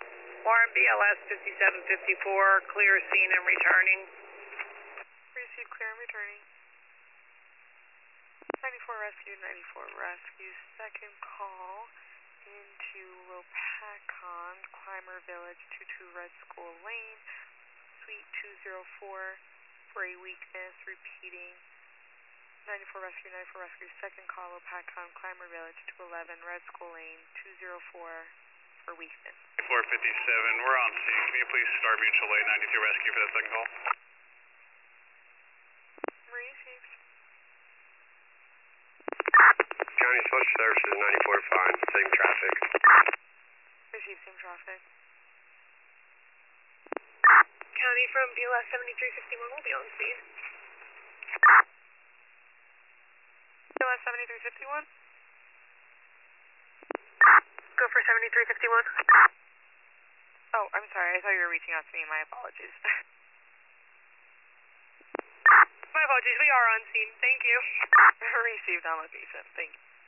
Warren BLS 5754, clear scene and returning. Receive, clear and returning. 94 rescue, 94 rescue. Second call into Lopakon, Clymer Village, 22 Red School Lane, Suite 204 for a weakness, repeating. 94 rescue, 94 rescue. Second call, Lopakon, Clymer Village, 211 Red School Lane, 204 for weakness. 457, we're on scene. Can you please start mutual aid 92 rescue for that second call? Received. County Social Services 94 fine, same traffic. Received, same traffic. County from BLS 7351 will be on scene. BLS 7351? Go for 7351. Oh, I'm sorry. I thought you were reaching out to me. My apologies. My apologies, we are on scene. Thank you. Received on location. Thank you.